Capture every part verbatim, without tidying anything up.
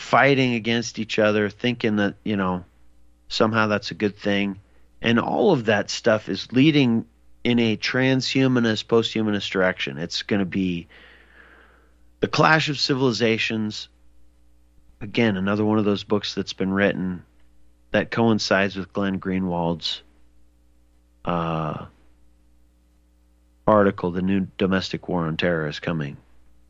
fighting against each other, thinking that, you know, somehow that's a good thing. And all of that stuff is leading in a transhumanist, posthumanist direction. It's going to be the clash of civilizations. Again, another one of those books that's been written that coincides with Glenn Greenwald's uh, article, The New Domestic War on Terror is Coming.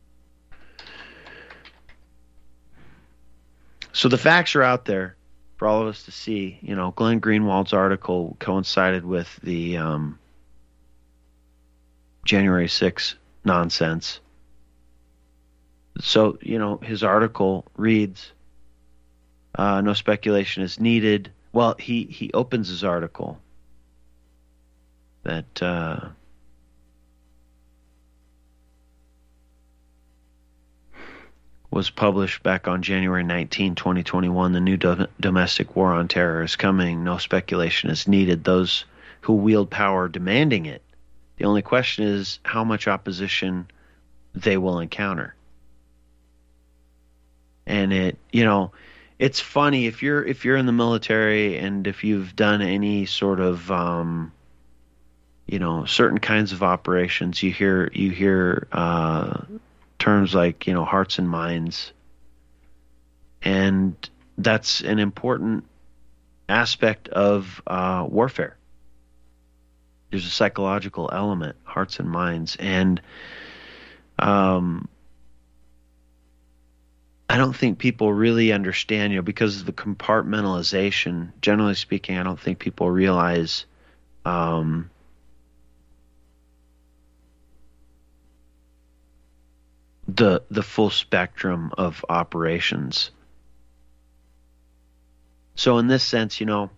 So the facts are out there for all of us to see. You know, Glenn Greenwald's article coincided with the um, January sixth nonsense. So, you know, his article reads, uh, no speculation is needed. Well, he, he opens his article that uh, was published back on January nineteenth, twenty twenty-one. The new do- domestic war on terror is coming. No speculation is needed. Those who wield power are demanding it. The only question is how much opposition they will encounter. And it, you know, it's funny if you're if you're in the military and if you've done any sort of, um, you know, certain kinds of operations, you hear you hear uh, terms like, you know, hearts and minds, and that's an important aspect of uh, warfare. There's a psychological element, hearts and minds, and um. I don't think people really understand, you know, because of the compartmentalization, generally speaking, I don't think people realize um, the the full spectrum of operations. So in this sense, you know,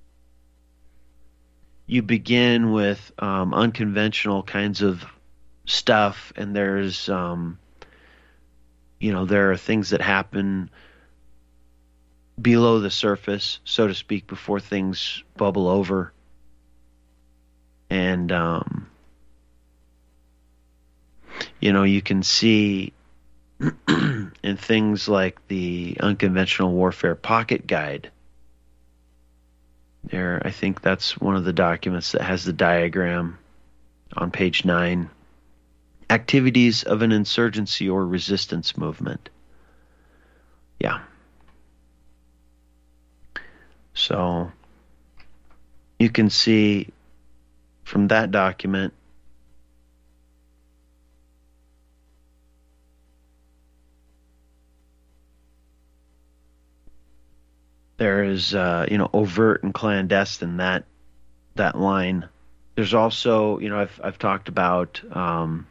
you begin with um, unconventional kinds of stuff, and there's um, you know, there are things that happen below the surface, so to speak, before things bubble over. And, um, you know, you can see in things like the Unconventional Warfare Pocket Guide. There, I think that's one of the documents that has the diagram on page nine. Activities of an insurgency or resistance movement. Yeah. So you can see from that document there is, uh, you know, overt and clandestine, that that line. There's also, you know, I've I've talked about um,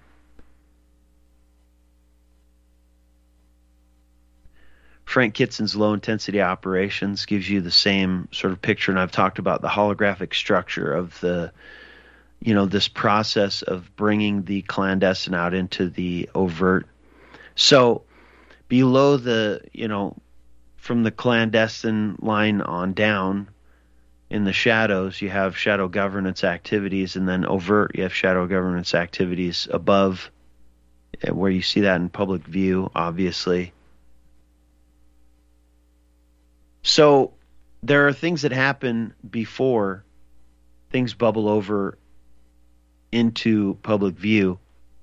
Frank Kitzen's low-intensity operations gives you the same sort of picture, and I've talked about the holographic structure of the, you know, this process of bringing the clandestine out into the overt. So below the, you know, from the clandestine line on down in the shadows, you have shadow governance activities, and then overt, you have shadow governance activities above, where you see that in public view, obviously. So there are things that happen before things bubble over into public view.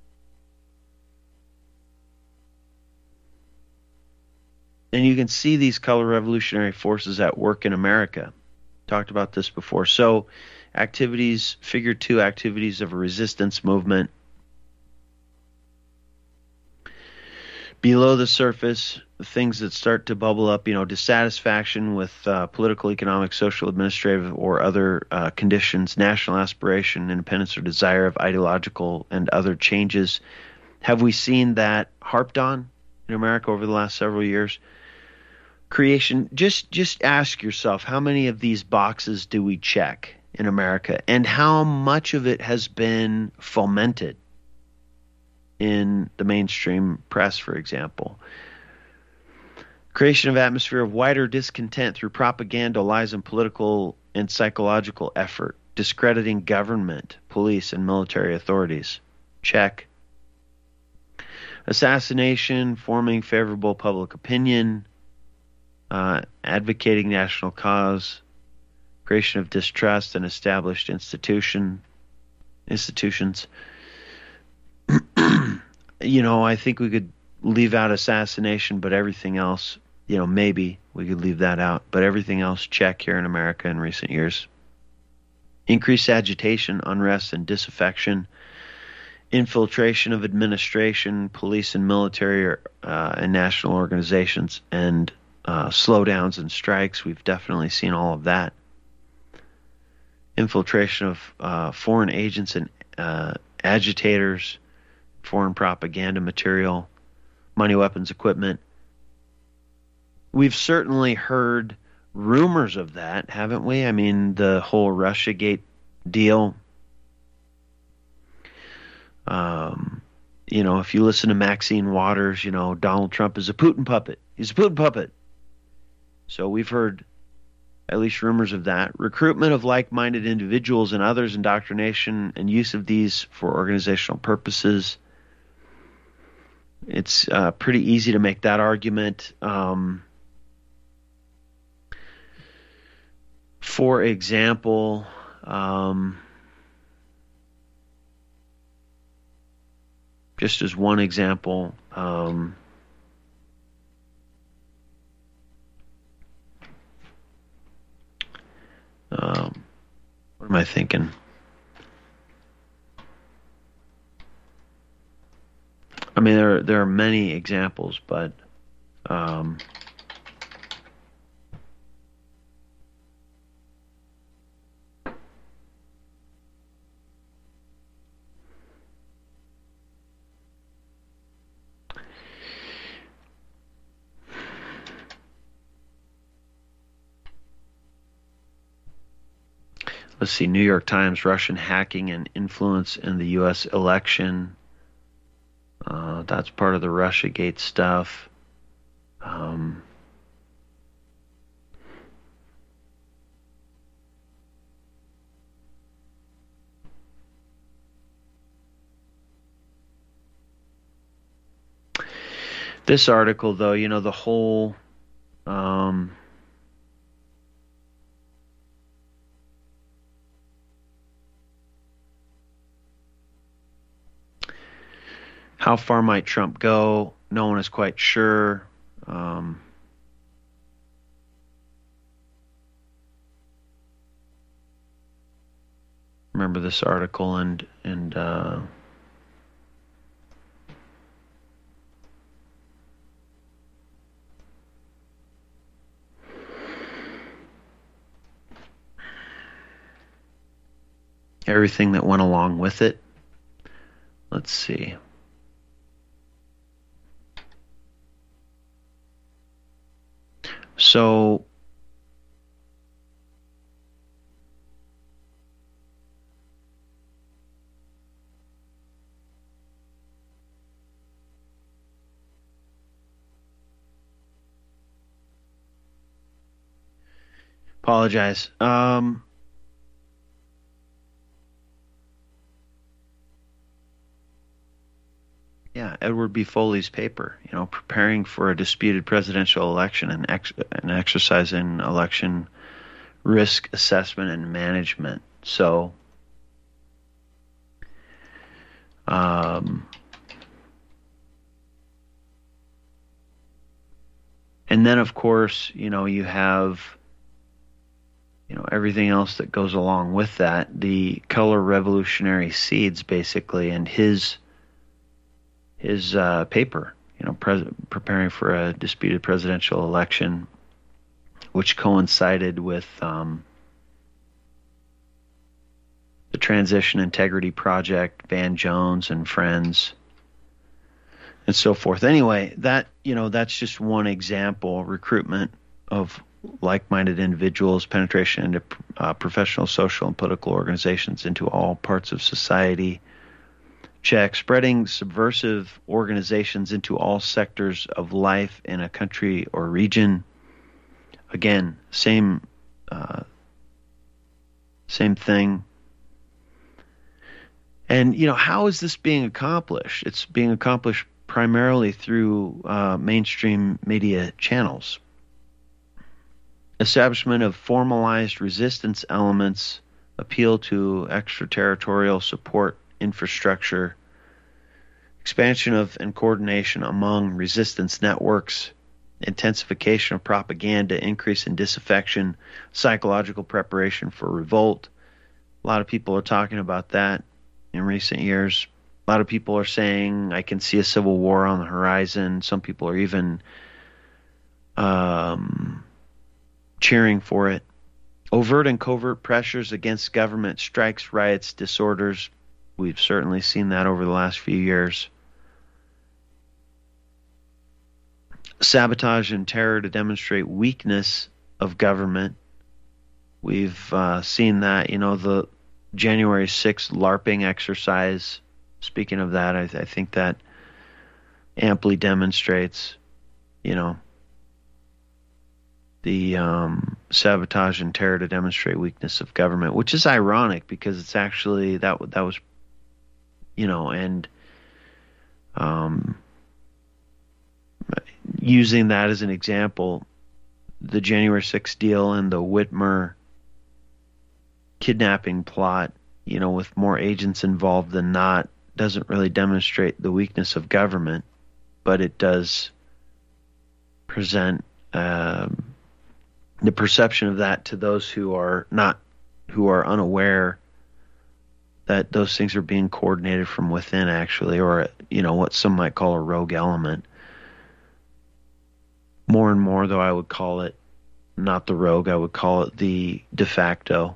And you can see these color revolutionary forces at work in America. Talked about this before. So activities, figure two, activities of a resistance movement. Below the surface, things that start to bubble up, you know, dissatisfaction with uh, political, economic, social, administrative, or other uh, conditions, national aspiration, independence, or desire of ideological and other changes. Have we seen that harped on in America over the last several years? Creation, just just ask yourself, how many of these boxes do we check in America, and how much of it has been fomented in the mainstream press, for example? Creation of atmosphere of wider discontent through propaganda, lies, and political and psychological effort, discrediting government, police, and military authorities. Check. Assassination, forming favorable public opinion, uh, advocating national cause, creation of distrust, and established institution institutions. You know, I think we could leave out assassination, but everything else, you know, maybe we could leave that out, but everything else check here in America in recent years. Increased agitation, unrest, and disaffection, infiltration of administration, police and military uh, and national organizations, and uh, slowdowns and strikes. We've definitely seen all of that. Infiltration of uh, foreign agents and uh, agitators, foreign propaganda material, money, weapons, equipment. We've certainly heard rumors of that, haven't we? I mean, the whole Russiagate deal. Um, you know, if you listen to Maxine Waters, you know, Donald Trump is a Putin puppet. He's a Putin puppet. So we've heard at least rumors of that. Recruitment of like-minded individuals and others, indoctrination and use of these for organizational purposes. It's uh, pretty easy to make that argument. Um, for example, um, just as one example, um, um, what am I thinking? I mean, there there are many examples, but um, let's see, New York Times, Russian hacking and influence in the U S election. Uh, that's part of the Russiagate stuff. Um, this article, though, you know, the whole um, how far might Trump go? No one is quite sure. Um, remember this article and and uh, everything that went along with it. Let's see. So apologize. Um, yeah, Edward B. Foley's paper, you know, preparing for a disputed presidential election and, ex- and exercising election risk assessment and management. So, um, and then of course, you know, you have, you know, everything else that goes along with that, the color revolutionary seeds basically, and his his uh, paper, you know, pres- preparing for a disputed presidential election, which coincided with um, the Transition Integrity Project, Van Jones and friends, and so forth. Anyway, that, you know, that's just one example. Recruitment of like-minded individuals, penetration into uh, professional, social, and political organizations into all parts of society. Check. Spreading subversive organizations into all sectors of life in a country or region. Again, same uh, same thing. And, you know, how is this being accomplished? It's being accomplished primarily through uh, mainstream media channels. establishment of formalized resistance elements, appeal to extraterritorial support infrastructure, expansion of and coordination among resistance networks, intensification of propaganda, increase in disaffection, psychological preparation for revolt. A lot of people are talking about that in recent years. A lot of people are saying, I can see a civil war on the horizon. Some people are even um, cheering for it. Overt and covert pressures against government strikes, riots, disorders. We've certainly seen that over the last few years. Sabotage and terror to demonstrate weakness of government. We've uh, seen that, you know, the January sixth LARPing exercise. Speaking of that, I, th- I think that amply demonstrates, you know, the um, sabotage and terror to demonstrate weakness of government, which is ironic because it's actually that that was, you know, and um, using that as an example, the January sixth deal and the Whitmer kidnapping plot, you know, with more agents involved than not, doesn't really demonstrate the weakness of government, but it does present um, the perception of that to those who are not, who are unaware that those things are being coordinated from within, actually, or, you know, what some might call a rogue element. More and more, though, I would call it not the rogue, I would call it the de facto.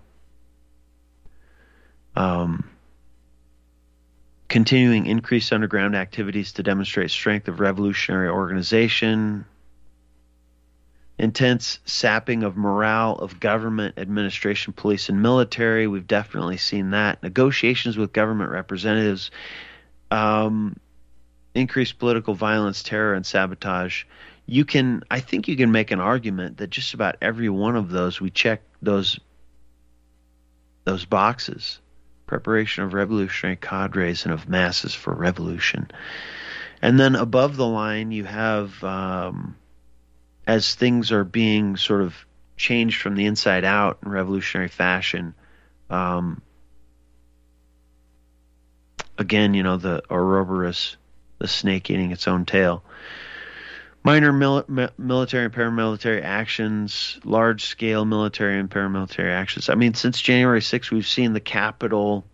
Um, continuing increased underground activities to demonstrate strength of revolutionary organization, intense sapping of morale of government, administration, police, and military. We've definitely seen that. Negotiations with government representatives, um, increased political violence, terror, and sabotage. You can, I think you can make an argument that just about every one of those, we check those those boxes. Preparation of revolutionary cadres and of masses for revolution. And then above the line, you have, um, as things are being sort of changed from the inside out in revolutionary fashion, um, again, you know, the Ouroboros, the snake eating its own tail. Minor mil- mi- military and paramilitary actions, large-scale military and paramilitary actions. I mean, since January sixth, we've seen the Capitol,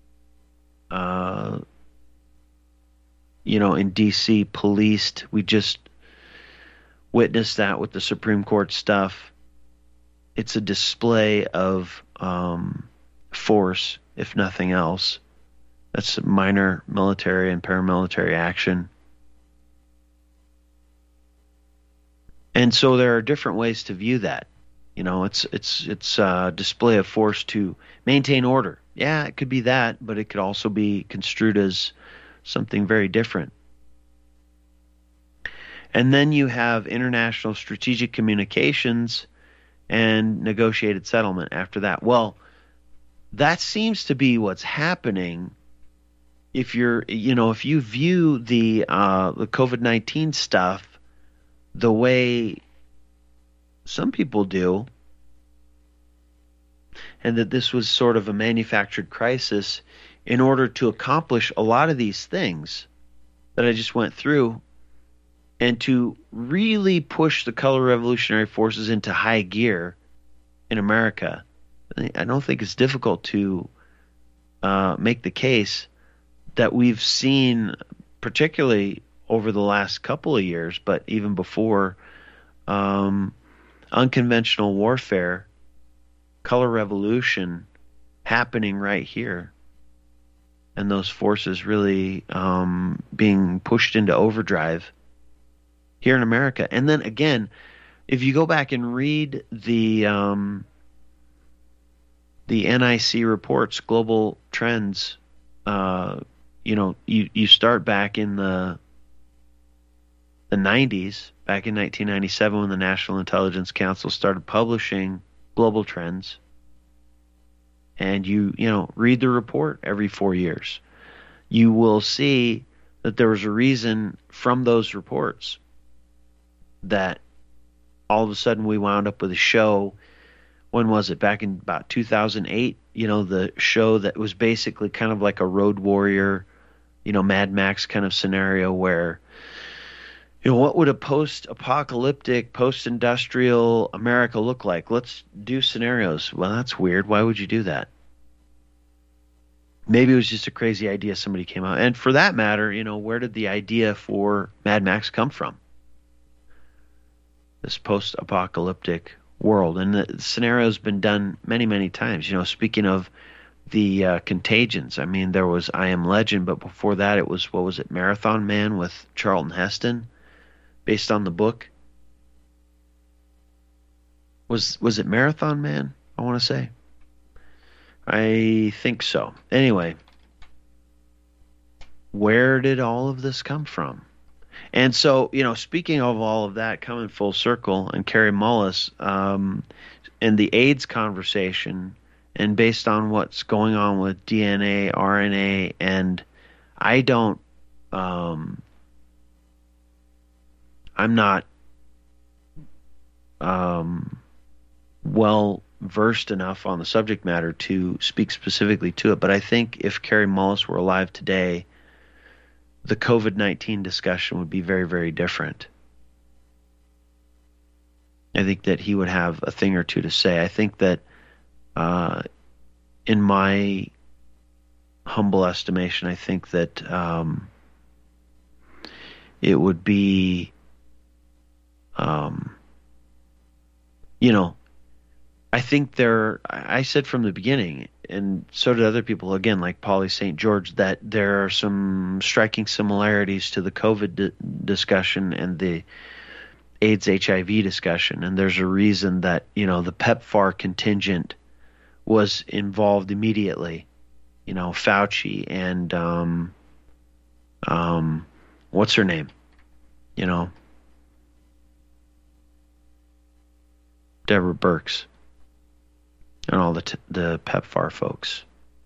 uh, you know, in D C policed. We just witnessed that with the Supreme Court stuff. It's a display of um, force, if nothing else. That's minor military and paramilitary action. And so there are different ways to view that. You know, it's it's it's a display of force to maintain order. Yeah, it could be that, but it could also be construed as something very different. And then you have international strategic communications and negotiated settlement after that. Well, that seems to be what's happening if you're, you know, if you view the uh, the COVID nineteen stuff the way some people do, and that this was sort of a manufactured crisis in order to accomplish a lot of these things that I just went through, and to really push the color revolutionary forces into high gear in America. I don't think it's difficult to uh, make the case that we've seen, particularly over the last couple of years, but even before, um, unconventional warfare, color revolution happening right here, and those forces really um, being pushed into overdrive here in America. And then again, if you go back and read the um, the N I C reports, global trends, uh, you know, you, you start back in the the nineties, back in nineteen ninety-seven, when the National Intelligence Council started publishing global trends, and you, you know, read the report every four years, you will see that there was a reason from those reports that all of a sudden we wound up with a show. When was it? Back in about two thousand eight, you know, the show that was basically kind of like a Road Warrior, you know, Mad Max kind of scenario where, you know, what would a post-apocalyptic, post-industrial America look like? Let's do scenarios. Well, that's weird. Why would you do that? Maybe it was just a crazy idea somebody came out. And for that matter, you know, where did the idea for Mad Max come from? This post-apocalyptic world. And the scenario's been done many, many times. You know, speaking of the uh, Contagions, I mean, there was I Am Legend, but before that it was, what was it, Marathon Man with Charlton Heston, based on the book. Was was it Marathon Man, I want to say? I think so. Anyway, where did all of this come from? And so, you know, speaking of all of that, coming full circle, and Kary Mullis, um, and the AIDS conversation, and based on what's going on with D N A, R N A, and I don't, um, I'm not um, well versed enough on the subject matter to speak specifically to it, but I think if Kary Mullis were alive today, the COVID nineteen discussion would be very, very different. I think that he would have a thing or two to say. I think that uh, in my humble estimation, I think that um, it would be, um, you know, I think there, I said from the beginning, and so did other people, again, like Pauly Saint George, that there are some striking similarities to the COVID di- discussion and the AIDS H I V discussion. And there's a reason that, you know, the PEPFAR contingent was involved immediately. You know, Fauci and, um, um, what's her name? You know, Deborah Birx. And all the t- the PEPFAR folks.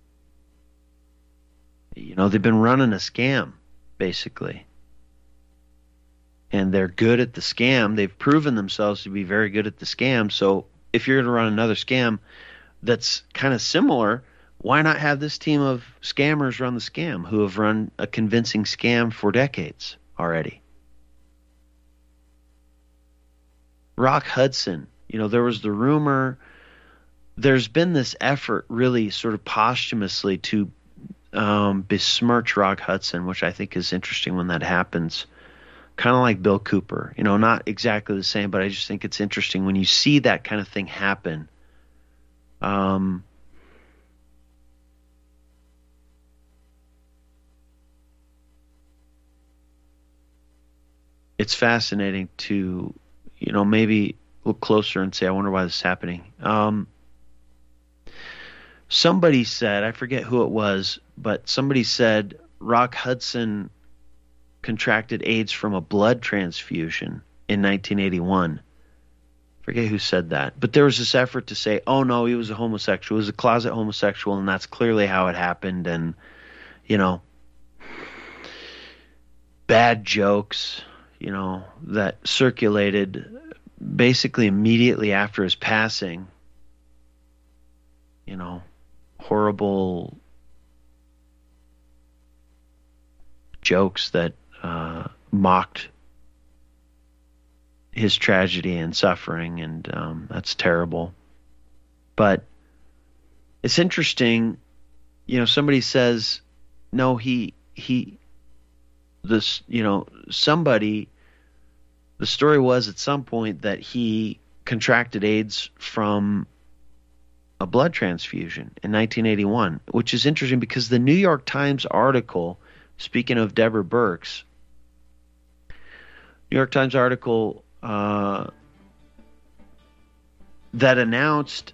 You know, they've been running a scam, basically. And they're good at the scam. They've proven themselves to be very good at the scam. So if you're going to run another scam that's kind of similar, why not have this team of scammers run the scam who have run a convincing scam for decades already? Rock Hudson, you know, there was the rumor. There's been this effort really sort of posthumously to um, besmirch Rock Hudson, which I think is interesting when that happens. Kind of like Bill Cooper, you know, not exactly the same, but I just think it's interesting when you see that kind of thing happen. Um, it's fascinating to, you know, maybe look closer and say, I wonder why this is happening. Um, Somebody said, I forget who it was, but somebody said Rock Hudson contracted AIDS from a blood transfusion in nineteen eighty-one. I forget who said that. But there was this effort to say, oh, no, he was a homosexual. He was a closet homosexual, and that's clearly how it happened. And, you know, bad jokes, you know, that circulated basically immediately after his passing, you know, horrible jokes that uh, mocked his tragedy and suffering, and um, that's terrible. But it's interesting, you know, somebody says, no, he, he, this, you know, somebody, the story was at some point that he contracted AIDS from a blood transfusion in nineteen eighty-one, which is interesting because the New York Times article, speaking of Deborah Birx, New York Times article uh, that announced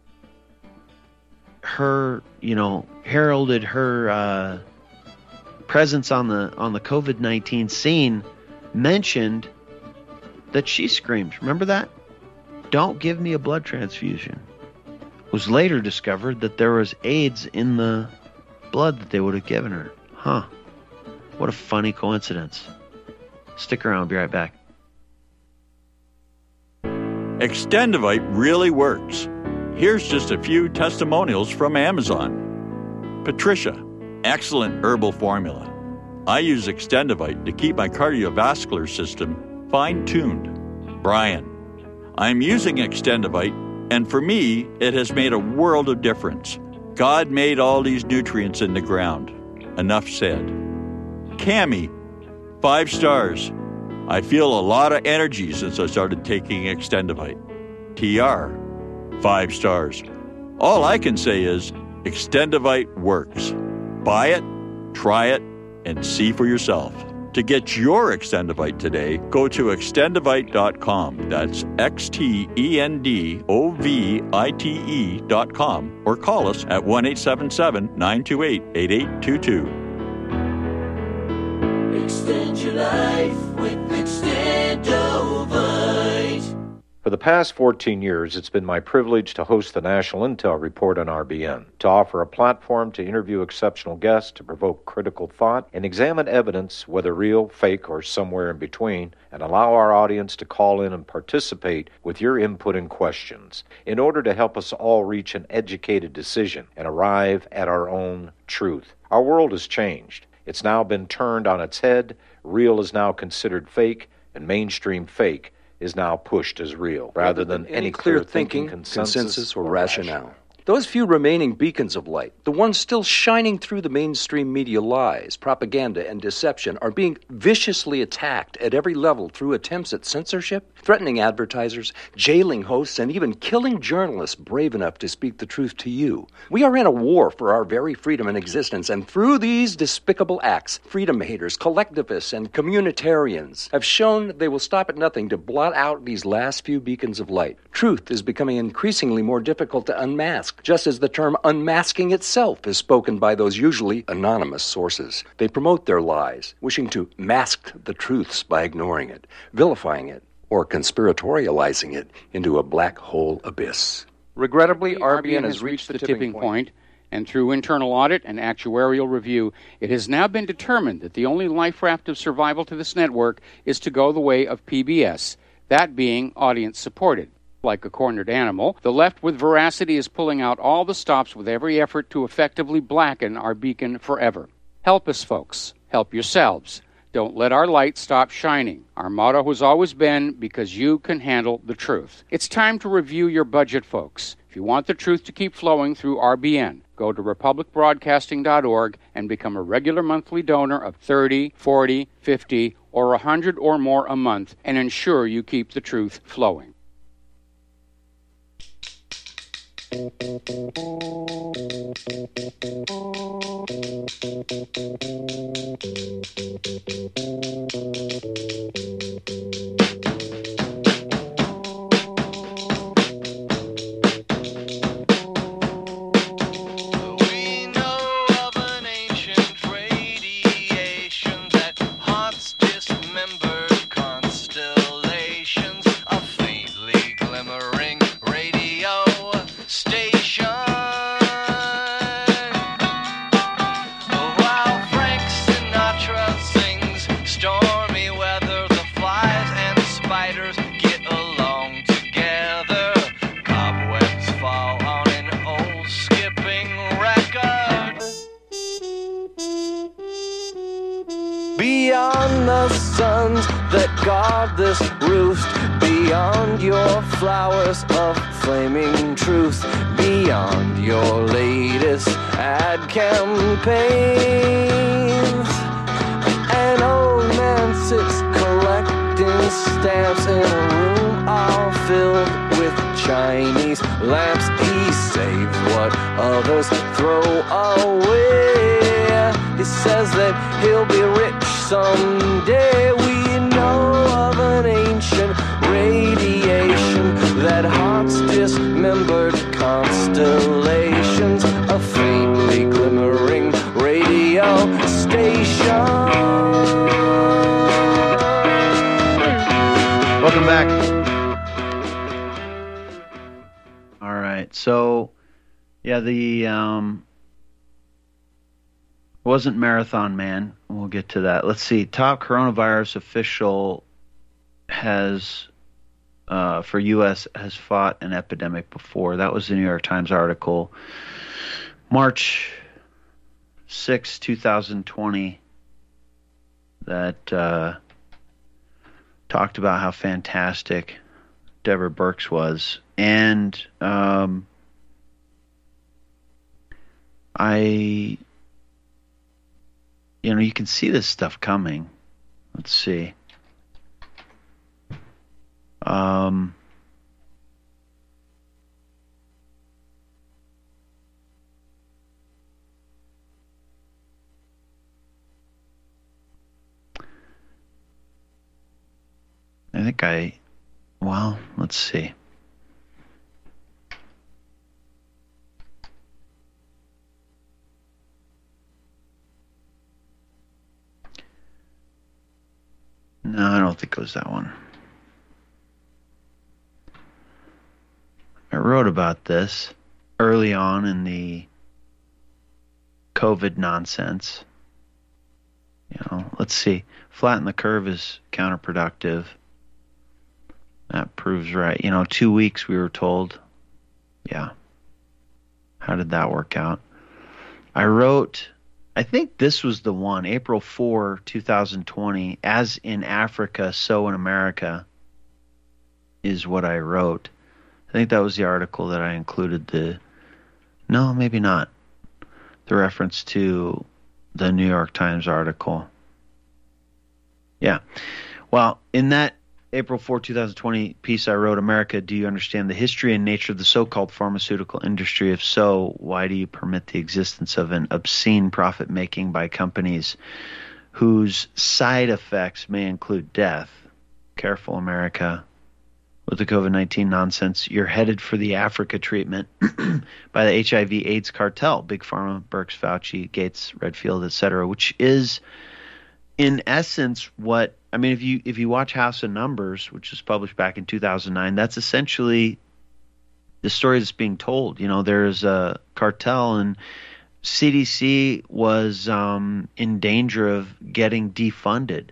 her, you know, heralded her uh, presence on the on the COVID nineteen scene, mentioned that she screamed. Remember that? Don't give me a blood transfusion. Was later discovered that there was AIDS in the blood that they would have given her. Huh. What a funny coincidence. Stick around. I'll be right back. Extendivite really works. Here's just a few testimonials from Amazon. Patricia, excellent herbal formula. I use Extendivite to keep my cardiovascular system fine-tuned. Brian, I'm using Extendivite, and for me, it has made a world of difference. God made all these nutrients in the ground. Enough said. Cammie, five stars. I feel a lot of energy since I started taking Extendivite. T R, five stars. All I can say is Extendivite works. Buy it, try it, and see for yourself. To get your Extendivite today, go to extendivite dot com. That's X T E N D O V I T E dot com, or call us at one eight seven seven, nine two eight, eight eight two two. Extend your life with Extendovite. For the past fourteen years, it's been my privilege to host the National Intel Report on R B N, to offer a platform to interview exceptional guests, to provoke critical thought, and examine evidence, whether real, fake, or somewhere in between, and allow our audience to call in and participate with your input and questions in order to help us all reach an educated decision and arrive at our own truth. Our world has changed. It's now been turned on its head. Real is now considered fake, and mainstream fake is now pushed as real, rather than any clear thinking, consensus, consensus or rationale. Those few remaining beacons of light, the ones still shining through the mainstream media lies, propaganda, and deception, are being viciously attacked at every level through attempts at censorship, threatening advertisers, jailing hosts, and even killing journalists brave enough to speak the truth to you. We are in a war for our very freedom and existence, and through these despicable acts, freedom haters, collectivists, and communitarians have shown they will stop at nothing to blot out these last few beacons of light. Truth is becoming increasingly more difficult to unmask, just as the term unmasking itself is spoken by those usually anonymous sources. They promote their lies, wishing to mask the truths by ignoring it, vilifying it, or conspiratorializing it into a black hole abyss. Regrettably, R B N has reached the tipping point, and through internal audit and actuarial review, it has now been determined that the only life raft of survival to this network is to go the way of P B S, that being audience-supported. Like a cornered animal, the left with veracity is pulling out all the stops with every effort to effectively blacken our beacon forever. Help us, folks. Help yourselves. Don't let our light stop shining. Our motto has always been, because you can handle the truth. It's time to review your budget, folks. If you want the truth to keep flowing through R B N, go to republic broadcasting dot org and become a regular monthly donor of thirty, forty, fifty, or one hundred or more a month, and ensure you keep the truth flowing. Beyond the suns that guard this roost, beyond your flowers of flaming truth, beyond your latest ad campaigns. An old man sits collecting stamps in a room all filled with Chinese lamps. He saves what others throw away. He says that he'll be rich someday. We know of an ancient radiation that haunts dismembered constellations, a faintly glimmering radio station. Welcome back. All right, so yeah, the um wasn't Marathon Man. We'll get to that. Let's see. Top coronavirus official has uh, for U S has fought an epidemic before. That was the New York Times article, March sixth, twenty twenty, that uh, talked about how fantastic Deborah Birx was. And um, I, you know, you can see this stuff coming. Let's see. Um, I think I, well, let's see. No, I don't think it was that one. I wrote about this early on in the COVID nonsense. You know, let's see. Flatten the curve is counterproductive. That proves right. You know, two weeks we were told. Yeah. How did that work out? I wrote, I think this was the one, April fourth, twenty twenty, as in Africa, so in America, is what I wrote. I think that was the article that I included the, no, maybe not, the reference to the New York Times article. Yeah. Well, in that April fourth, twenty twenty piece I wrote, America, do you understand the history and nature of the so-called pharmaceutical industry? If so, why do you permit the existence of an obscene profit-making by companies whose side effects may include death? Careful, America. With the COVID nineteen nonsense, you're headed for the Africa treatment by the H I V AIDS cartel, Big Pharma, Birx, Fauci, Gates, Redfield, et cetera, which is, in essence, what I mean. If you if you watch House of Numbers, which was published back in two thousand nine, that's essentially the story that's being told. You know, there's a cartel, and C D C was um, in danger of getting defunded,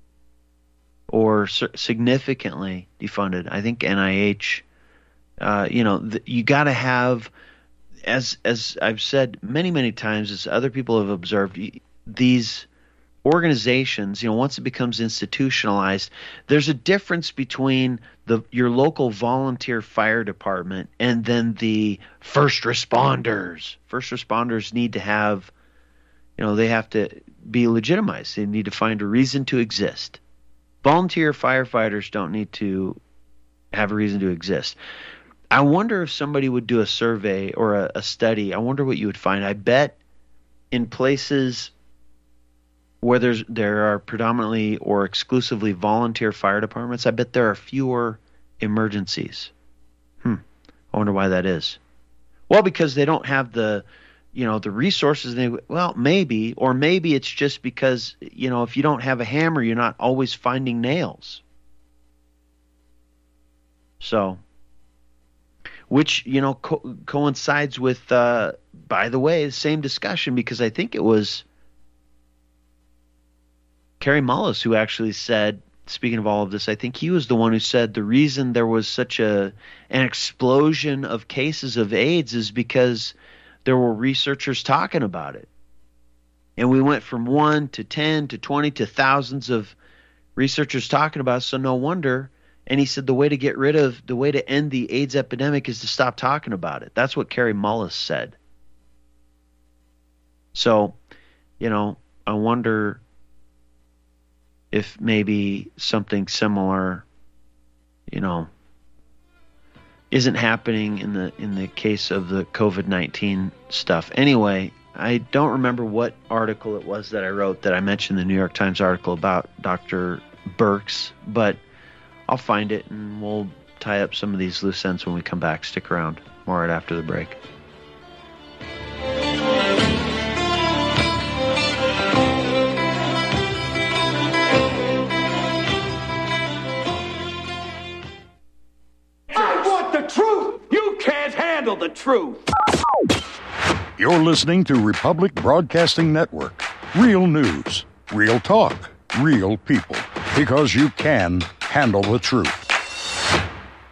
or significantly defunded. I think N I H, uh, you know, the, you got to have, as as I've said many, many times, as other people have observed, these organizations, you know, once it becomes institutionalized, there's a difference between the your local volunteer fire department and then the first responders. First responders need to have, you know, they have to be legitimized. They need to find a reason to exist. Volunteer firefighters don't need to have a reason to exist. I wonder if somebody would do a survey or a, a study. I wonder what you would find. I bet in places where there's there are predominantly or exclusively volunteer fire departments, I bet there are fewer emergencies. Hmm. I wonder why that is. Well, because they don't have the, you know, the resources. They, well, maybe, or maybe it's just because, you know, if you don't have a hammer, you're not always finding nails. So, which, you know, co- coincides with, uh, by the way, the same discussion, because I think it was Kary Mullis who actually said, speaking of all of this, I think he was the one who said the reason there was such a an explosion of cases of AIDS is because there were researchers talking about it. And we went from one to ten to twenty to thousands of researchers talking about it, so no wonder. And he said the way to get rid of, the way to end the AIDS epidemic is to stop talking about it. That's what Kary Mullis said. So, you know, I wonder if maybe something similar, you know, isn't happening in the in the case of the COVID nineteen stuff. Anyway, I don't remember what article it was that I wrote that I mentioned the New York Times article about Doctor Birx, but I'll find it and we'll tie up some of these loose ends when we come back. Stick around. More right after the break. Truth! You can't handle the truth! You're listening to Republic Broadcasting Network. Real news, real talk, real people. Because you can handle the truth.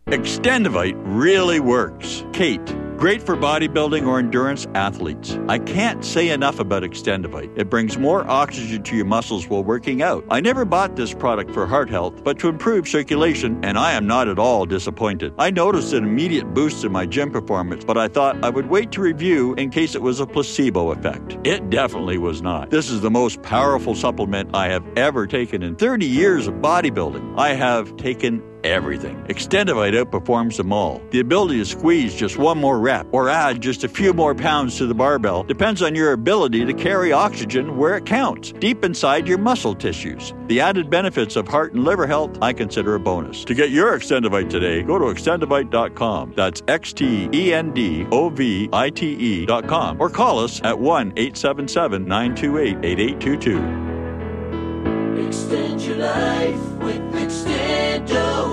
Extendivite really works. Kate, great for bodybuilding or endurance athletes. I can't say enough about Extendivite. It brings more oxygen to your muscles while working out. I never bought this product for heart health, but to improve circulation, and I am not at all disappointed. I noticed an immediate boost in my gym performance, but I thought I would wait to review in case it was a placebo effect. It definitely was not. This is the most powerful supplement I have ever taken in thirty years of bodybuilding. I have taken everything. Extendivite outperforms them all. The ability to squeeze just one more rep or add just a few more pounds to the barbell depends on your ability to carry oxygen where it counts, deep inside your muscle tissues. The added benefits of heart and liver health I consider a bonus. To get your Extendivite today, go to extendivite dot com. That's X T E N D O V I T E dot com or call us at one eight seven seven, nine two eight, eight eight two two. Extend your life with Extendivite.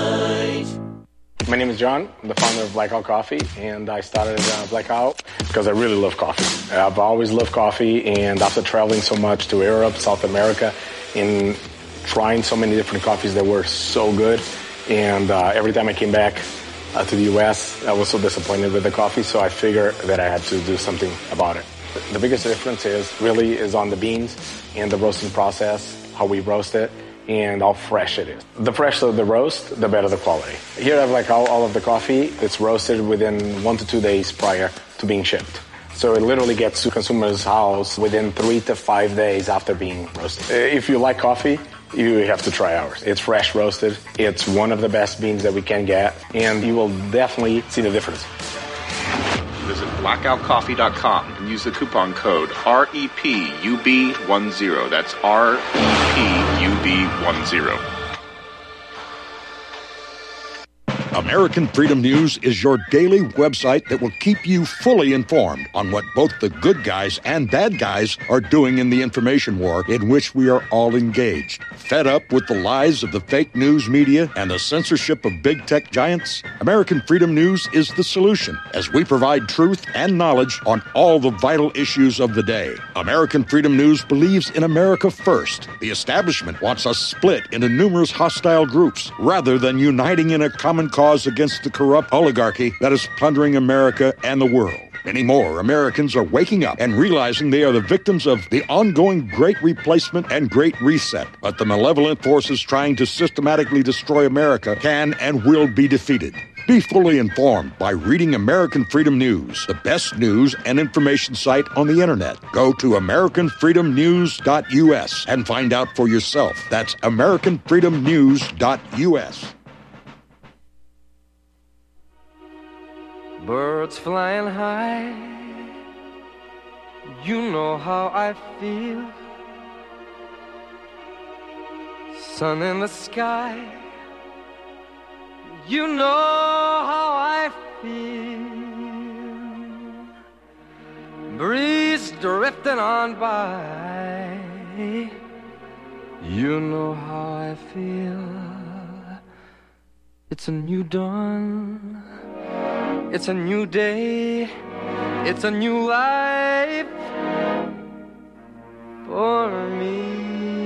My name is John. I'm the founder of Blackout Coffee, and I started uh, Blackout because I really love coffee. I've always loved coffee, and after traveling so much to Europe, South America, and trying so many different coffees that were so good, and uh, every time I came back uh, to the U S, I was so disappointed with the coffee, so I figured that I had to do something about it. The biggest difference is really is on the beans and the roasting process, how we roast it, and how fresh it is. The fresher the roast, the better the quality. Here I have like all, all of the coffee. It's roasted within one to two days prior to being shipped. So it literally gets to consumers' house within three to five days after being roasted. If you like coffee, you have to try ours. It's fresh roasted. It's one of the best beans that we can get, and you will definitely see the difference. Visit blackout coffee dot com and use the coupon code R E P U B ten. That's R E P U B ten. American Freedom News is your daily website that will keep you fully informed on what both the good guys and bad guys are doing in the information war in which we are all engaged. Fed up with the lies of the fake news media and the censorship of big tech giants? American Freedom News is the solution, as we provide truth and knowledge on all the vital issues of the day. American Freedom News believes in America first. The establishment wants us split into numerous hostile groups rather than uniting in a common cause against the corrupt oligarchy that is plundering America and the world. Many more Americans are waking up and realizing they are the victims of the ongoing Great Replacement and Great Reset. But the malevolent forces trying to systematically destroy America can and will be defeated. Be fully informed by reading American Freedom News, the best news and information site on the internet. Go to american freedom news dot U S and find out for yourself. That's american freedom news dot U S. Birds flying high, you know how I feel. Sun in the sky, you know how I feel. Breeze drifting on by, you know how I feel. It's a new dawn, it's a new day, it's a new life for me.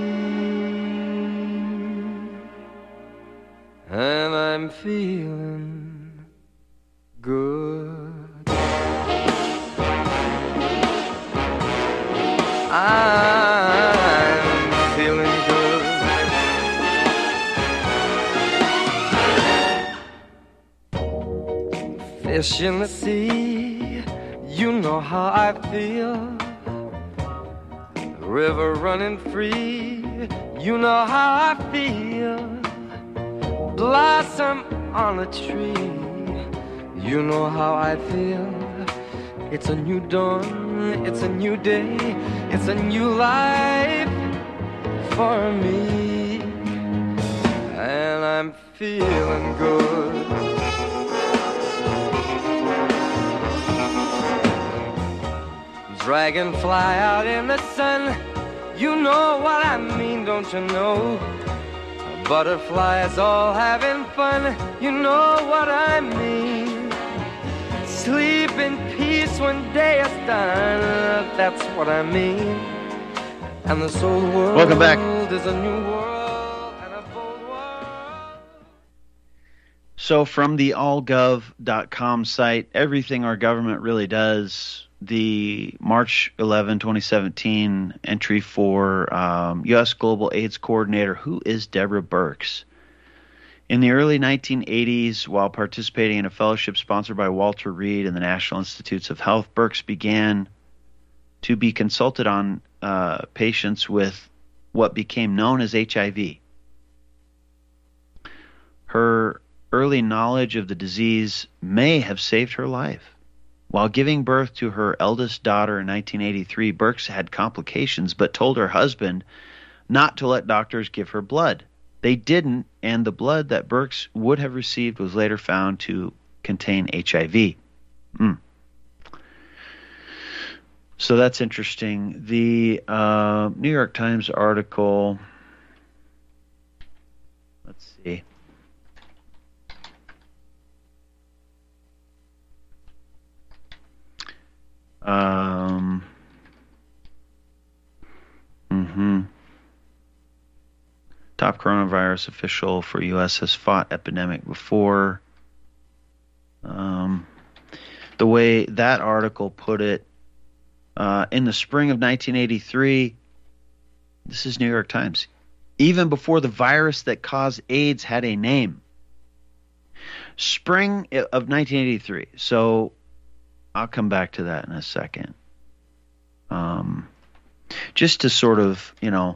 And I'm feeling good. I'm feeling good. Fish in the sea, you know how I feel. River running free, you know how I feel. Blossom on a tree, you know how I feel. It's a new dawn, it's a new day, it's a new life for me. And I'm feeling good. Dragonfly out in the sun, you know what I mean, don't you know? Butterflies all having fun, you know what I mean. Sleep in peace when day is done, that's what I mean. And this old world Welcome back. is a new world and a bold world. So from the all gov dot com site, everything our government really does, the March eleventh, twenty seventeen entry for um, U S Global AIDS Coordinator, who is Deborah Birx. In the early nineteen eighties, while participating in a fellowship sponsored by Walter Reed and the National Institutes of Health, Birx began to be consulted on uh, patients with what became known as H I V. Her early knowledge of the disease may have saved her life. While giving birth to her eldest daughter in nineteen eighty-three, Birx had complications but told her husband not to let doctors give her blood. They didn't, and the blood that Birx would have received was later found to contain H I V. Mm. So that's interesting. The uh, New York Times article, let's see. Um, mm-hmm. Top coronavirus official for U S has fought epidemic before. Um, the way that article put it, uh, in the spring of nineteen eighty-three, this is New York Times, even before the virus that caused AIDS had a name. Spring of nineteen eighty-three. So I'll come back to that in a second. Um, just to sort of, you know,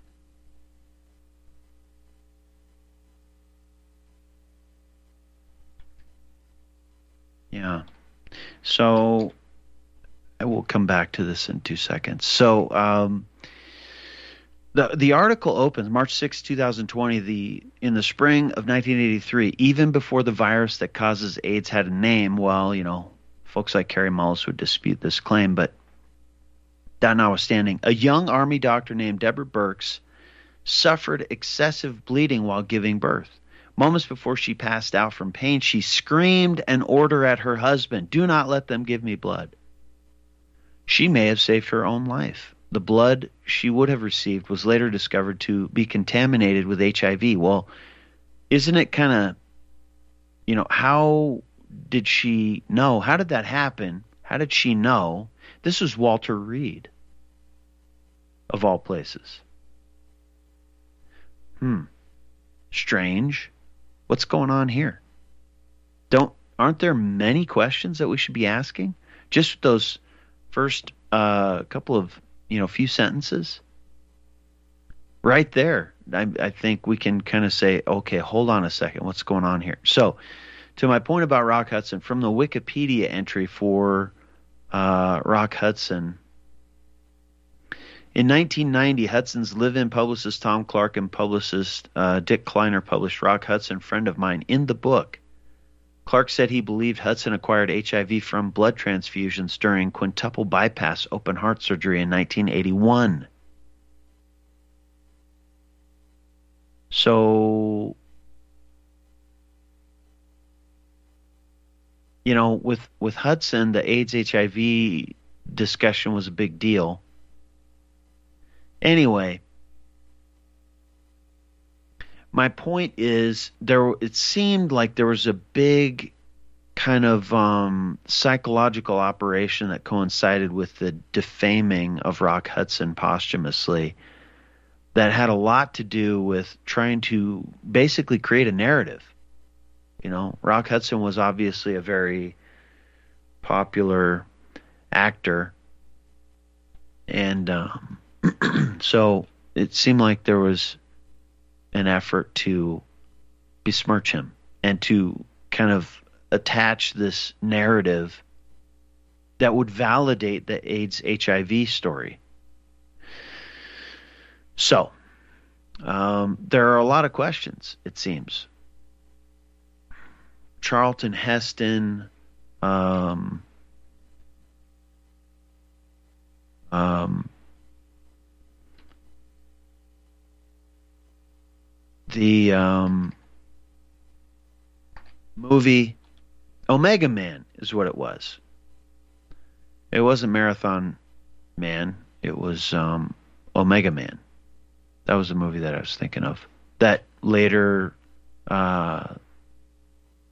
yeah. So I will come back to this in two seconds. So um, the the article opens March sixth, twenty twenty. The in the spring of nineteen eighty-three, even before the virus that causes AIDS had a name. Well, you know, folks like Carrie Mullis would dispute this claim, but that notwithstanding, a young Army doctor named Deborah Birx suffered excessive bleeding while giving birth. Moments before she passed out from pain, she screamed an order at her husband, "Do not let them give me blood." She may have saved her own life. The blood she would have received was later discovered to be contaminated with H I V. Well, isn't it kind of, you know, how did she know? How did that happen? How did she know? This was Walter Reed, of all places. Hmm. Strange. What's going on here? Don't aren't there many questions that we should be asking? Just those first uh, couple of, you know, few sentences. Right there, I, I think we can kind of say, okay, hold on a second. What's going on here? So, to my point about Rock Hudson, from the Wikipedia entry for uh, Rock Hudson, in nineteen ninety, Hudson's live-in publicist Tom Clark and publicist uh, Dick Kleiner published Rock Hudson, Friend of Mine. In the book, Clark said he believed Hudson acquired H I V from blood transfusions during quintuple bypass open heart surgery in nineteen eighty-one. So, you know, with, with Hudson, the AIDS H I V discussion was a big deal. Anyway, my point is, there. It seemed like there was a big kind of um, psychological operation that coincided with the defaming of Rock Hudson posthumously that had a lot to do with trying to basically create a narrative. You know, Rock Hudson was obviously a very popular actor, and um, so it seemed like there was an effort to besmirch him and to kind of attach this narrative that would validate the AIDS H I V story. So um, there are a lot of questions, it seems. Charlton Heston, um, um, the um, movie Omega Man is what it was. It wasn't Marathon Man. It was um, Omega Man. That was the movie that I was thinking of. That later uh,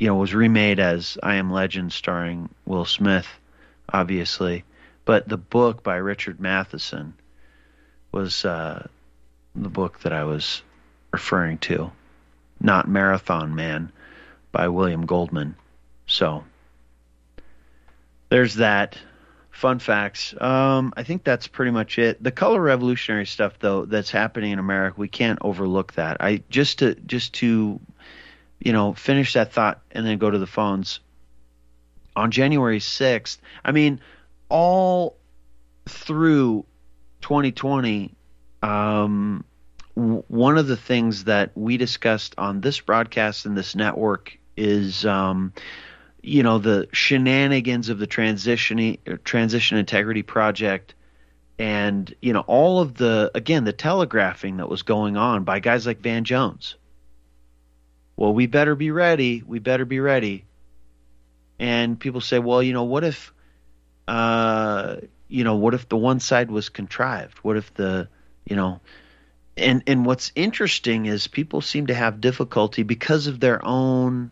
you know, was remade as I Am Legend starring Will Smith, obviously. But the book by Richard Matheson was uh, the book that I was referring to, not Marathon Man by William Goldman. So there's that. Fun facts. Um, I think that's pretty much it. The color revolutionary stuff, though, that's happening in America, we can't overlook that. I just to just to you know finish that thought and then go to the phones. On January sixth, I mean, all through twenty twenty, um, w- one of the things that we discussed on this broadcast and this network is. Um, you know, the shenanigans of the transition transition integrity project and, you know, all of the, again, the telegraphing that was going on by guys like Van Jones. Well, we better be ready. We better be ready. And people say, well, you know, what if, uh, you know, what if the one side was contrived? What if the, you know, and, and what's interesting is people seem to have difficulty because of their own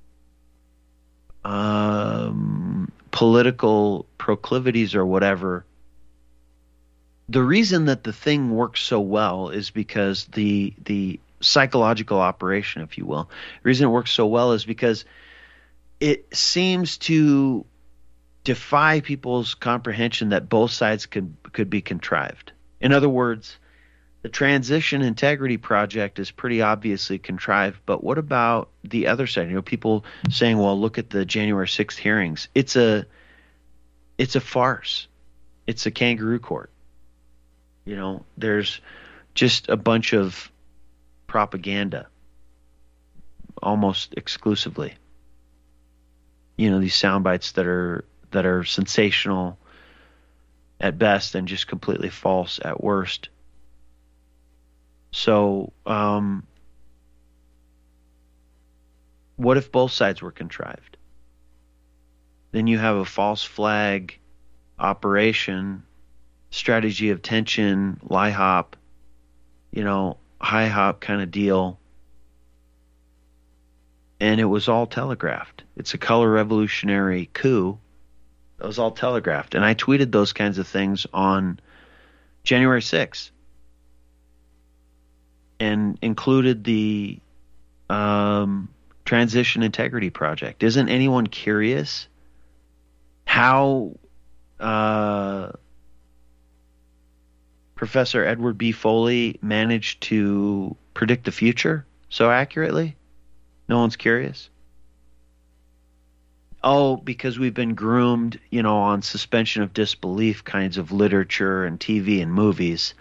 Um, political proclivities or whatever. The reason that the thing works so well is because the the psychological operation, if you will, the reason it works so well is because it seems to defy people's comprehension that both sides could could be contrived. In other words, the Transition Integrity Project is pretty obviously contrived, but what about the other side? You know, people saying, well, look at the January sixth hearings. It's a it's a farce. It's a kangaroo court. You know, there's just a bunch of propaganda almost exclusively. You know, these sound bites that are that are sensational at best and just completely false at worst. So, um, what if both sides were contrived? Then you have a false flag operation, strategy of tension, lie hop, you know, high hop kind of deal. And it was all telegraphed. It's a color revolutionary coup. It was all telegraphed. And I tweeted those kinds of things on January sixth. And included the um, Transition Integrity Project. Isn't anyone curious how uh, Professor Edward B. Foley managed to predict the future so accurately? No one's curious? Oh, because we've been groomed, you know, on suspension of disbelief kinds of literature and T V and movies.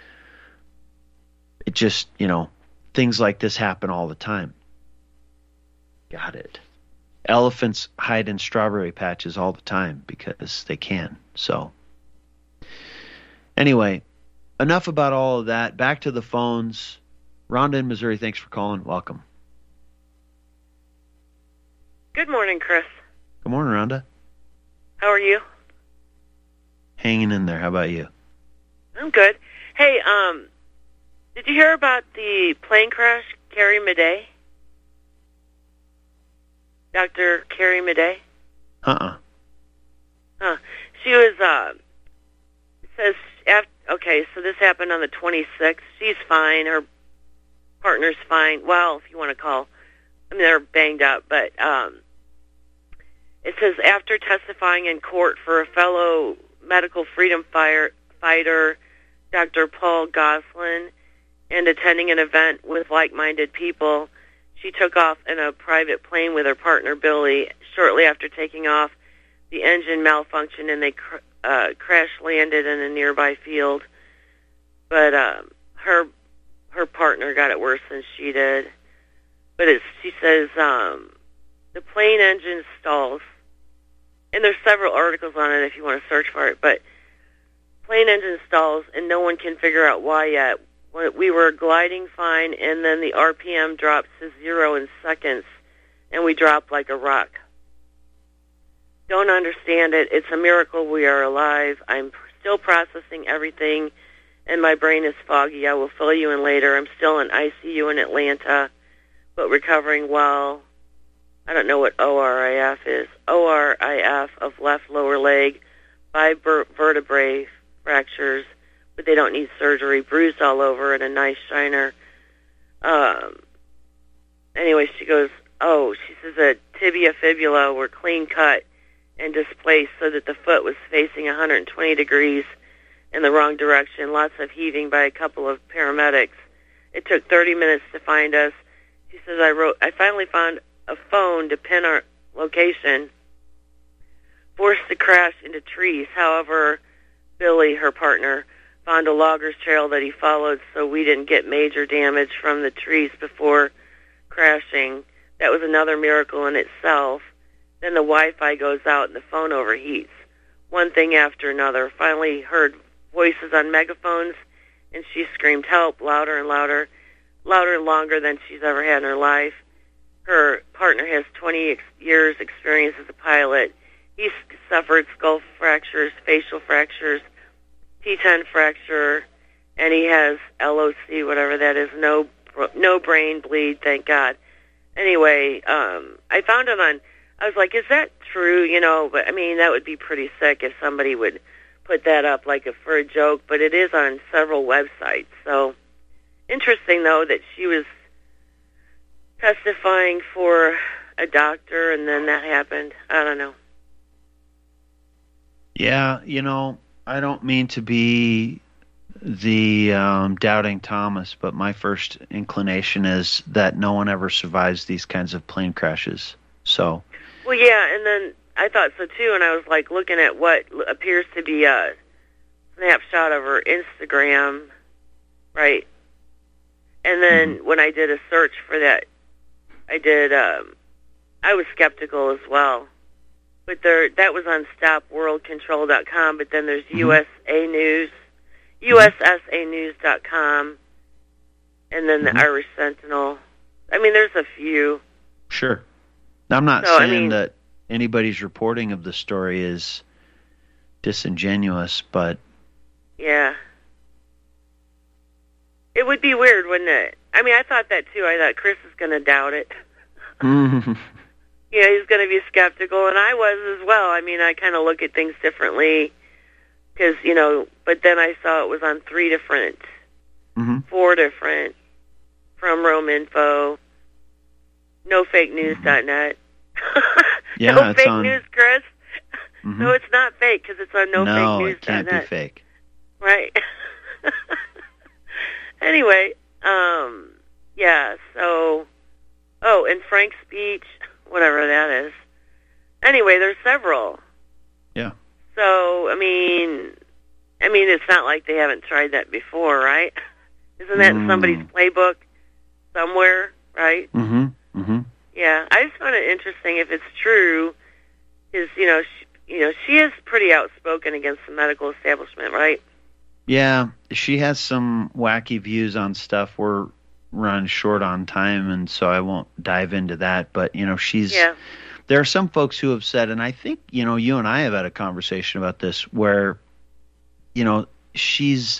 It just, you know, things like this happen all the time. Got it. Elephants hide in strawberry patches all the time because they can. So, anyway, enough about all of that. Back to the phones. Rhonda in Missouri, thanks for calling. Welcome. Good morning, Chris. Good morning, Rhonda. How are you? Hanging in there. How about you? I'm good. Hey, um... did you hear about the plane crash, Carrie Madej? Doctor Carrie Madej? Uh-uh. Huh. She was, uh, it says, after, okay, so this happened on the twenty-sixth. She's fine. Her partner's fine. Well, if you want to call, I mean, they're banged up, but um, it says, after testifying in court for a fellow medical freedom fire, fighter, Doctor Paul Goslin, and attending an event with like-minded people, she took off in a private plane with her partner, Billy. Shortly after taking off, the engine malfunctioned and they cr- uh, crash-landed in a nearby field. But um, her her partner got it worse than she did. But it's, she says um, the plane engine stalls, and there's several articles on it if you want to search for it, but plane engine stalls, and no one can figure out why yet. We were gliding fine, and then the R P M drops to zero in seconds, and we dropped like a rock. Don't understand it. It's a miracle we are alive. I'm still processing everything, and my brain is foggy. I will fill you in later. I'm still in I C U in Atlanta, but recovering well. I don't know what O R I F is. O R I F of left lower leg, five ver- vertebrae fractures, but they don't need surgery, bruised all over, and a nice shiner. Um, anyway, she goes, oh, she says that tibia fibula were clean cut and displaced so that the foot was facing one hundred twenty degrees in the wrong direction, lots of heaving by a couple of paramedics. It took thirty minutes to find us. She says, I wrote, I finally found a phone to pin our location, forced to crash into trees. However, Billy, her partner, found a logger's trail that he followed so we didn't get major damage from the trees before crashing. That was another miracle in itself. Then the Wi-Fi goes out and the phone overheats. One thing after another. Finally heard voices on megaphones, and she screamed help louder and louder, louder and longer than she's ever had in her life. Her partner has twenty ex- years experience as a pilot. He's suffered skull fractures, facial fractures, T ten fracture, and he has L O C, whatever that is, no no brain bleed, thank God. Anyway, um, I found him on, I was like, is that true? You know, but I mean, that would be pretty sick if somebody would put that up like a, for a joke, but it is on several websites. So interesting, though, that she was testifying for a doctor, and then that happened. I don't know. Yeah, you know, I don't mean to be the um, doubting Thomas, but my first inclination is that no one ever survives these kinds of plane crashes. So. Well, yeah, and then I thought so too, and I was like looking at what appears to be a snapshot of her Instagram, right? And then mm-hmm. when I did a search for that, I did. Um, I was skeptical as well, but there that was on stop world control dot com. But then there's mm-hmm. U S A News, U S S A News dot com, and then mm-hmm. the Irish Sentinel. I mean, there's a few. Sure. Now, I'm not so, saying I mean, that anybody's reporting of the story is disingenuous, but yeah. It would be weird, wouldn't it? I mean, I thought that too. I thought Chris is going to doubt it. mm-hmm. You know, he's going to be skeptical, and I was as well. I mean, I kind of look at things differently because, you know, but then I saw it was on three different, mm-hmm. four different, from Rome Info, no fake news dot net. Yeah, no it's fake on... news, Chris. Mm-hmm. No, it's not fake because it's on no, no fake news dot net. No, it can't be fake. Right. Anyway, um, yeah, so, oh, and Frank's speech, whatever that is. Anyway, there's several. Yeah. So, I mean, I mean, it's not like they haven't tried that before, right? Isn't that mm. in somebody's playbook somewhere, right? Mm-hmm, mm-hmm. Yeah, I just found it interesting if it's true, because, you know, she, you know, she is pretty outspoken against the medical establishment, right? Yeah, she has some wacky views on stuff. We're run short on time, and so I won't dive into that. But, you know, she's... Yeah. There are some folks who have said, and I think, you know, you and I have had a conversation about this, where, you know, she's...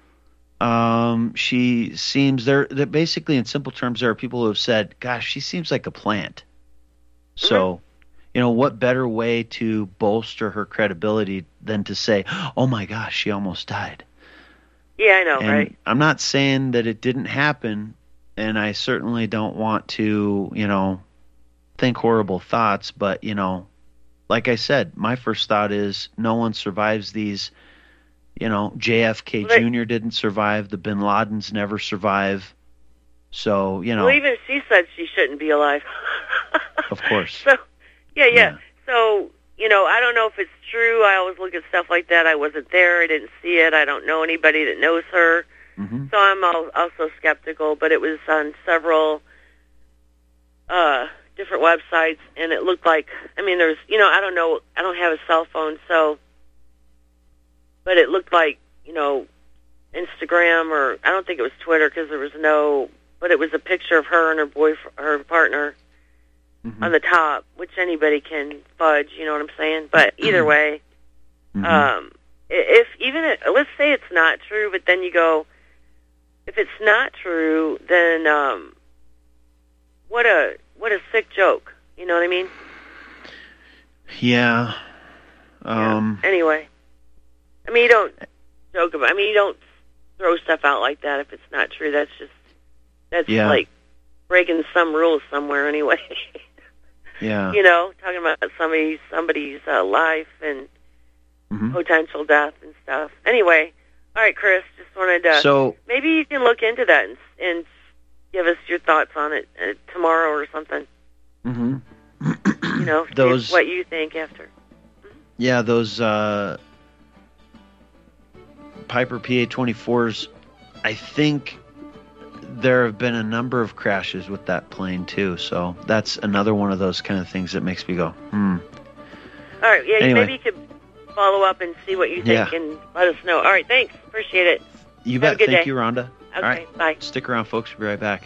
Um, she seems... There, that basically, in simple terms, there are people who have said, gosh, she seems like a plant. So... Mm-hmm. You know, what better way to bolster her credibility than to say, oh, my gosh, she almost died. Yeah, I know, and right? I'm not saying that it didn't happen, and I certainly don't want to, you know, think horrible thoughts. But, you know, like I said, my first thought is no one survives these. You know, J F K well, Junior didn't survive. The Bin Ladens never survive. So, you know. Well, even she said she shouldn't be alive. Of course. So. Yeah, yeah, yeah. So, you know, I don't know if it's true. I always look at stuff like that. I wasn't there. I didn't see it. I don't know anybody that knows her. Mm-hmm. So I'm also skeptical, but it was on several uh, different websites, and it looked like, I mean, there's, you know, I don't know. I don't have a cell phone, so, but it looked like, you know, Instagram, or I don't think it was Twitter because there was no, but it was a picture of her and her boyfriend, her partner. Mm-hmm. On the top, which anybody can fudge, you know what I'm saying? But either way, mm-hmm. um, if even if, let's say it's not true, but then you go, if it's not true, then um, what a what a sick joke, You know what I mean? Yeah. Um, yeah. Anyway, I mean, you don't joke about. I mean, you don't throw stuff out like that if it's not true. That's just that's yeah. like breaking some rules somewhere. Anyway. Yeah. You know, talking about somebody's somebody's uh, life and mm-hmm. potential death and stuff. Anyway, all right, Chris. Just wanted to. So maybe you can look into that and, and give us your thoughts on it uh, tomorrow or something. Mm-hmm. You know, those what you think after. Yeah, those uh, Piper P A twenty-fours. I think there have been a number of crashes with that plane too, so that's another one of those kind of things that makes me go, hmm. All right, yeah, anyway. maybe you could follow up and see what you think yeah. and let us know. All right, thanks. Appreciate it. You Have bet. a good Thank day. you, Rhonda. Okay, All right, bye. Stick around, folks. We'll be right back.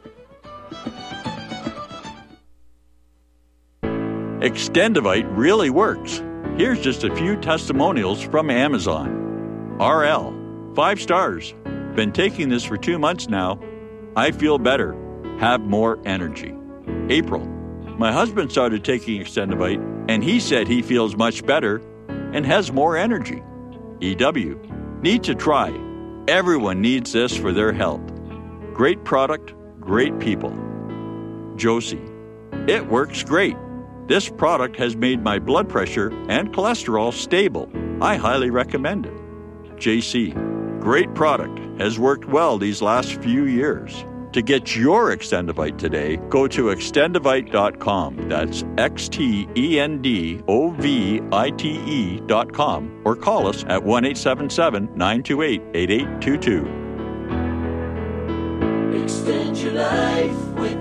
Extendivite really works. Here's just a few testimonials from Amazon. R L, five stars. Been taking this for two months now. I feel better. Have more energy. April, my husband started taking Extendivite, and he said he feels much better and has more energy. E W, need to try. Everyone needs this for their health. Great product, great people. Josie, it works great. This product has made my blood pressure and cholesterol stable. I highly recommend it. J C, great product. Has worked well these last few years. To get your Extendivite today, go to extendivite dot com. That's X T E N D O V I T E dot com. Or call us at one eight seven seven, nine two eight, eight eight two two. Extend your life with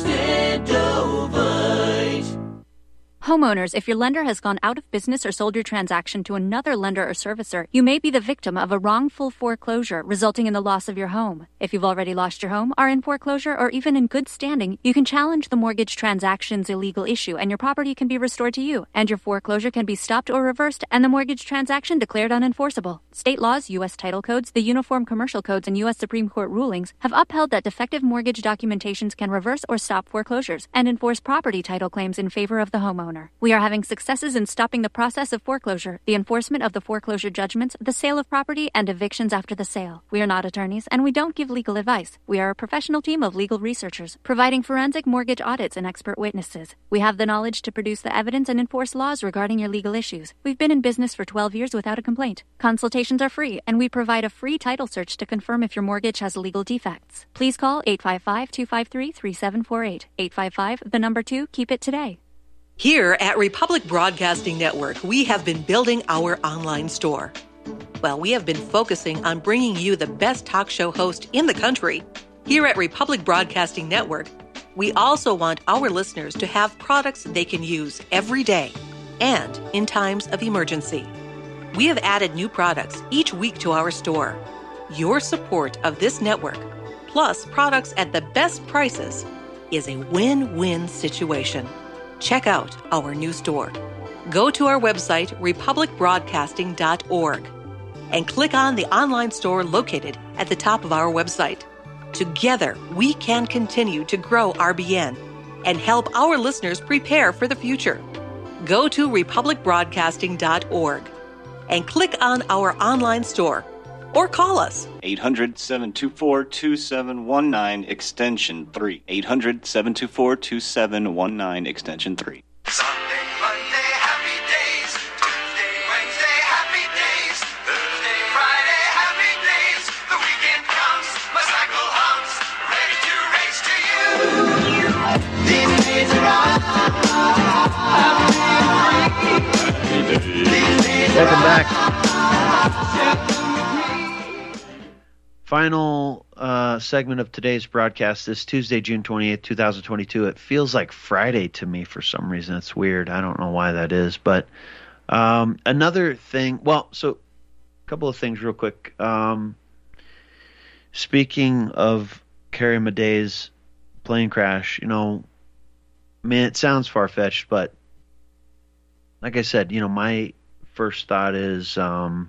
Extendovite. Homeowners, if your lender has gone out of business or sold your transaction to another lender or servicer, you may be the victim of a wrongful foreclosure, resulting in the loss of your home. If you've already lost your home, are in foreclosure, or even in good standing, you can challenge the mortgage transaction's illegal issue, and your property can be restored to you, and your foreclosure can be stopped or reversed, and the mortgage transaction declared unenforceable. State laws, U S title codes, the Uniform Commercial Codes, and U S Supreme Court rulings have upheld that defective mortgage documentations can reverse or stop foreclosures and enforce property title claims in favor of the homeowner. We are having successes in stopping the process of foreclosure, the enforcement of the foreclosure judgments, the sale of property, and evictions after the sale. We are not attorneys, and we don't give legal advice. We are a professional team of legal researchers, providing forensic mortgage audits and expert witnesses. We have the knowledge to produce the evidence and enforce laws regarding your legal issues. We've been in business for twelve years without a complaint. Consultations are free, and we provide a free title search to confirm if your mortgage has legal defects. Please call eight five five, two five three, three seven four eight. eight five five, the number two, keep it today. Here at Republic Broadcasting Network, we have been building our online store. Well, we have been focusing on bringing you the best talk show host in the country. Here at Republic Broadcasting Network, we also want our listeners to have products they can use every day and in times of emergency. We have added new products each week to our store. Your support of this network, plus products at the best prices, is a win-win situation. Check out our new store. Go to our website, republic broadcasting dot org, and click on the online store located at the top of our website. Together, we can continue to grow R B N and help our listeners prepare for the future. Go to republic broadcasting dot org and click on our online store or call us. eight hundred, seven two four, two seven one nine, extension three. eight hundred, seven two four, two seven one nine, extension three. Sunday, Monday, happy days. Tuesday, Wednesday, happy days. Thursday, Friday, happy days. The weekend comes, my cycle hums, ready to race to you. These days are all happy days. Welcome back. Final uh, segment of today's broadcast, this Tuesday, June twenty-eighth, twenty twenty-two. It feels like Friday to me for some reason. It's weird. I don't know why that is. But um, another thing, well, so a couple of things real quick. Um, speaking of Carrie Maddei's plane crash, you know, I mean, it sounds far-fetched, but like I said, you know, my first thought is um,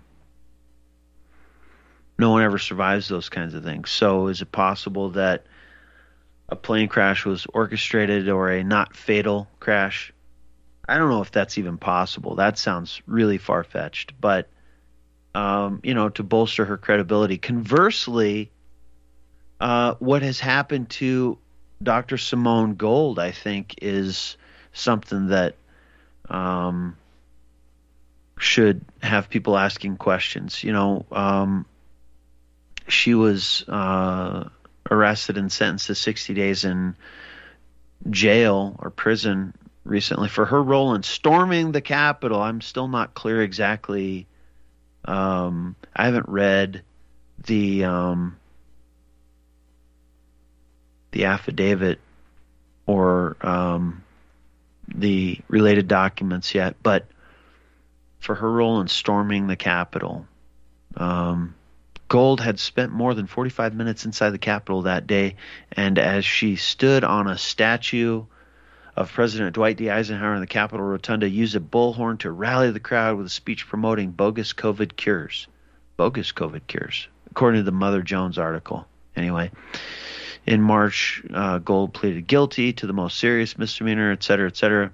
no one ever survives those kinds of things. So is it possible that a plane crash was orchestrated or a not fatal crash. I don't know if that's even possible. That sounds really far-fetched, but um, you know, to bolster her credibility. Conversely, uh, what has happened to Doctor Simone Gold, I think, is something that um, should have people asking questions. You know, um, she was uh, arrested and sentenced to sixty days in jail or prison recently for her role in storming the Capitol. I'm still not clear exactly. Um, I haven't read the um, the affidavit or um, the related documents yet, but for her role in storming the Capitol, um, Gold had spent more than forty-five minutes inside the Capitol that day, and as she stood on a statue of President Dwight D. Eisenhower in the Capitol Rotunda, used a bullhorn to rally the crowd with a speech promoting bogus COVID cures. Bogus COVID cures, according to the Mother Jones article. Anyway, in March, uh, Gold pleaded guilty to the most serious misdemeanor, et cetera, et cetera.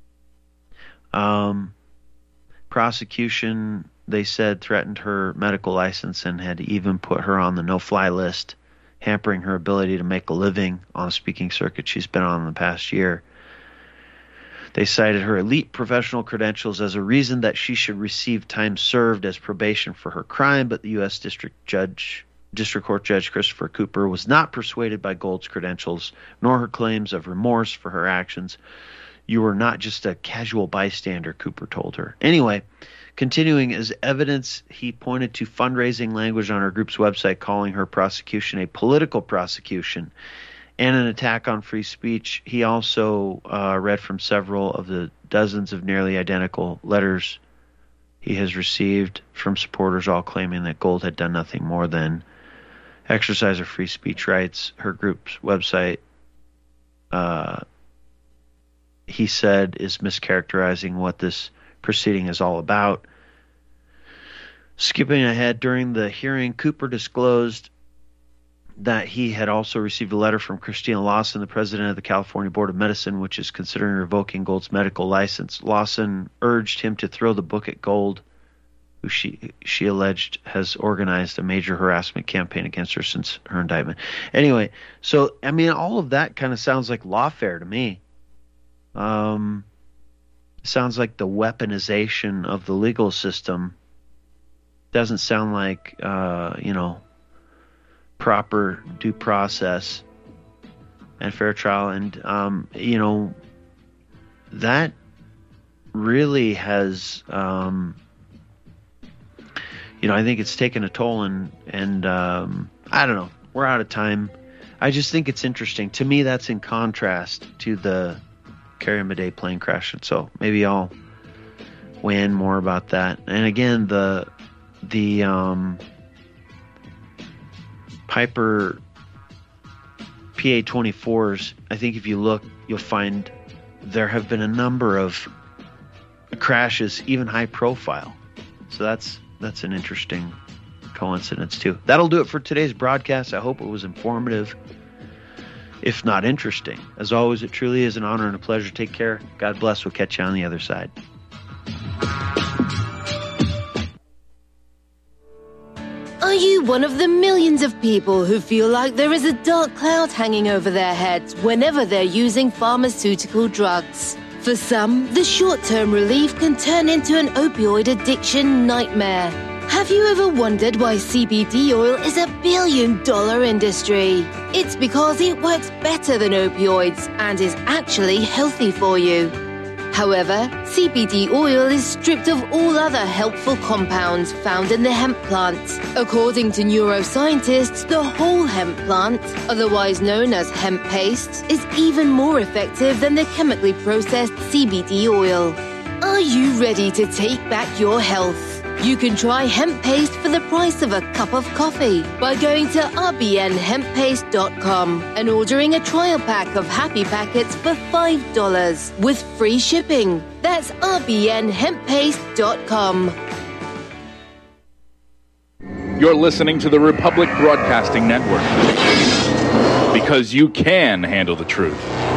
Um, prosecution, they said, threatened her medical license and had even put her on the no-fly list, hampering her ability to make a living on a speaking circuit she's been on in the past year. They cited her elite professional credentials as a reason that she should receive time served as probation for her crime, but the U S District Judge, District Court Judge Christopher Cooper was not persuaded by Gold's credentials, nor her claims of remorse for her actions. You were not just a casual bystander, Cooper told her. Anyway, continuing as evidence, he pointed to fundraising language on her group's website calling her prosecution a political prosecution and an attack on free speech. He also uh, read from several of the dozens of nearly identical letters he has received from supporters, all claiming that Gold had done nothing more than exercise her free speech rights. Her group's website, uh, he said, is mischaracterizing what this proceeding is all about. Skipping ahead, during the hearing, Cooper disclosed that he had also received a letter from Christina Lawson, the president of the California Board of Medicine, which is considering revoking Gold's medical license. Lawson urged him to throw the book at Gold, who she she alleged has organized a major harassment campaign against her since her indictment. Anyway, so, I mean, all of that kind of sounds like lawfare to me. Um, sounds like the weaponization of the legal system. Doesn't sound like, uh, you know, proper due process and fair trial. And, um, you know, that really has, um, you know, I think it's taken a toll, and, and um, I don't know, we're out of time. I just think it's interesting. To me, that's in contrast to the Carrie Madej plane crash. And so maybe I'll weigh in more about that. And again, the, the, um, Piper P A twenty-fours, I think if you look, you'll find there have been a number of crashes, even high profile. So that's that's an interesting coincidence too. That'll do it for today's broadcast. I hope it was informative, if not interesting. As always, it truly is an honor and a pleasure. Take care. God bless. We'll catch you on the other side. Are you one of the millions of people who feel like there is a dark cloud hanging over their heads whenever they're using pharmaceutical drugs? For some, the short-term relief can turn into an opioid addiction nightmare. Have you ever wondered why C B D oil is a billion-dollar industry? It's because it works better than opioids and is actually healthy for you. However, C B D oil is stripped of all other helpful compounds found in the hemp plant. According to neuroscientists, the whole hemp plant, otherwise known as hemp paste, is even more effective than the chemically processed C B D oil. Are you ready to take back your health? You can try hemp paste for the price of a cup of coffee by going to r b n hemp paste dot com and ordering a trial pack of Happy Packets for five dollars with free shipping. That's r b n hemp paste dot com. You're listening to the Republic Broadcasting Network. because you can handle the truth.